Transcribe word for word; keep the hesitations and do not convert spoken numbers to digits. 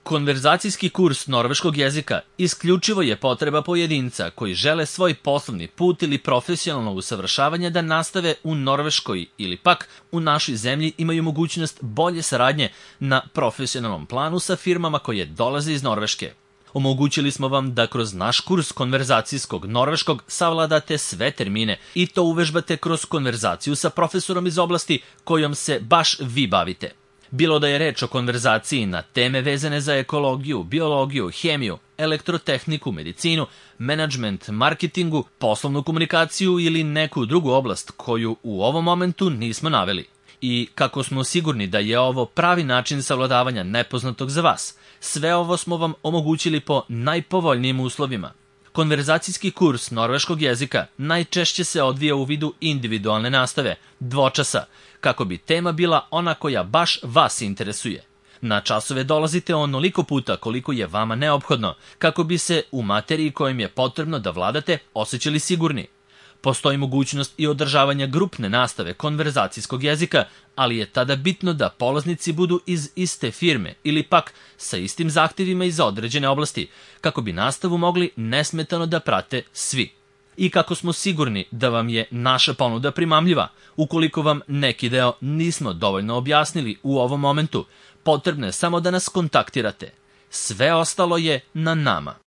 Konverzacijski kurs norveškog jezika isključivo je potreba pojedinca koji žele svoj poslovni put ili profesionalno usavršavanje da nastave u Norveškoj ili pak u našoj zemlji imaju mogućnost bolje saradnje na profesionalnom planu sa firmama koje dolaze iz Norveške. Omogućili smo vam da kroz naš kurs konverzacijskog norveškog savladate sve termine i to uvežbate kroz konverzaciju sa profesorom iz oblasti kojom se baš vi bavite. Bilo da je reč o konverzaciji na teme vezane za ekologiju, biologiju, hemiju, elektrotehniku, medicinu, menadžment, marketingu, poslovnu komunikaciju ili neku drugu oblast koju u ovom momentu nismo naveli. I kako smo sigurni da je ovo pravi način savladavanja nepoznatog za vas, sve ovo smo vam omogućili po najpovoljnijim uslovima. Konverzacijski kurs norveškog jezika najčešće se odvija u vidu individualne nastave, dvočasa, kako bi tema bila ona koja baš vas interesuje. Na časove dolazite onoliko puta koliko je vama neophodno, kako bi se u materiji kojim je potrebno da vladate osjećali sigurni. Postoji mogućnost i održavanja grupne nastave konverzacijskog jezika, ali je tada bitno da polaznici budu iz iste firme ili pak sa istim zahtjevima iz određene oblasti, kako bi nastavu mogli nesmetano da prate svi. I kako smo sigurni da vam je naša ponuda primamljiva, ukoliko vam neki deo nismo dovoljno objasnili u ovom momentu, potrebno je samo da nas kontaktirate. Sve ostalo je na nama.